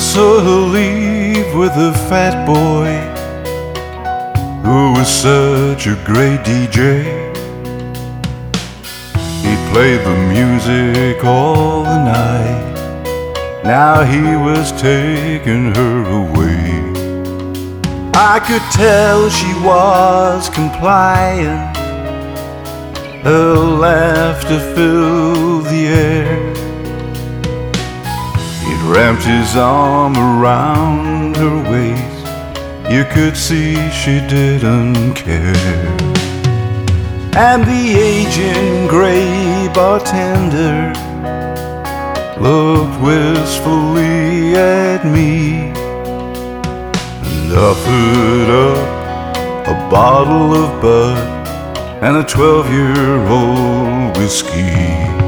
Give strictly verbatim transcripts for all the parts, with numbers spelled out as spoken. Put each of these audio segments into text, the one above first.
saw her leave with a fat boy who was such a great D J. He played the music all the night. Now he was taking her away. I could tell she was compliant. Her laughter filled the air. He'd wrapped his arm around her waist. You could see she didn't care. And the aging gray bartender looked wistfully at me and offered up a bottle of Bud and a twelve-year-old whiskey.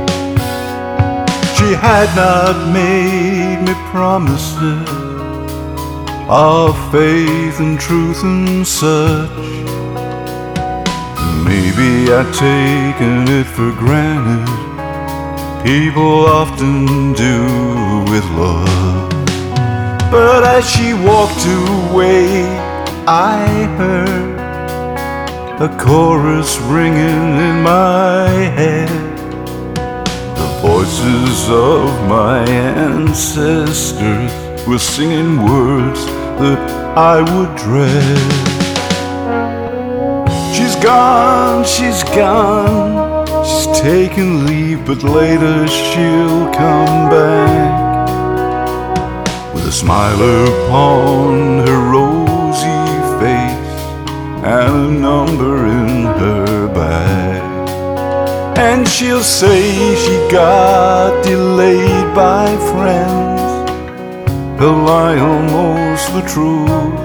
She had not made me promises of faith and truth and such. Maybe I'd taken it for granted. People often do with love. But as she walked away, I heard a chorus ringing in my head. The voices of my ancestors were singing words that I would dread. She's gone, she's gone, she's taken leave, but later she'll come back with a smile upon her rosy face and a number in her bag. And she'll say she got delayed by friends. Her lie almost the truth.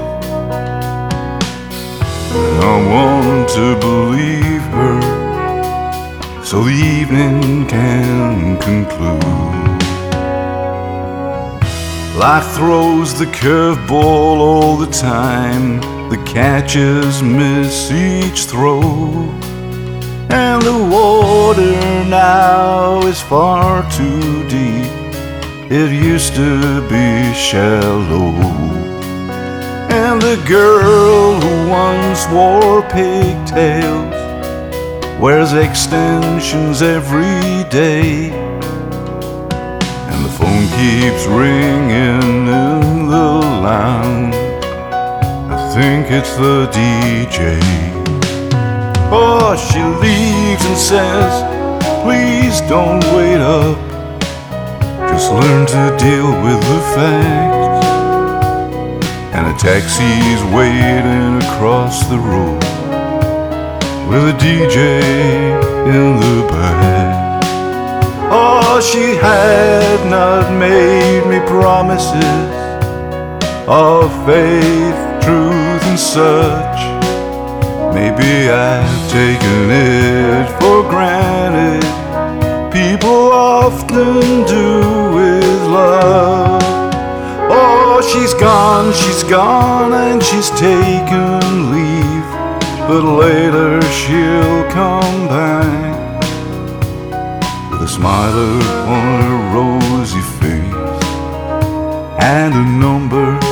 And I want to believe her, so the evening can conclude. Life throws the curveball all the time. The catchers miss each throw, and the water now is far too deep. It used to be shallow. And the girl who once wore pigtails wears extensions every day. And the phone keeps ringing in the lounge. I think it's the D J. Oh, she leaves and says, please don't wait up. Just learn to deal with the facts. And a taxi's waiting across the road with a D J in the back. Oh, she had not made me promises of faith, truth and such. Maybe I've taken it for granted. People often do with love. Oh, she's gone, she's gone, and she's taken leave. But later she'll come back with a smile upon her rosy face and a number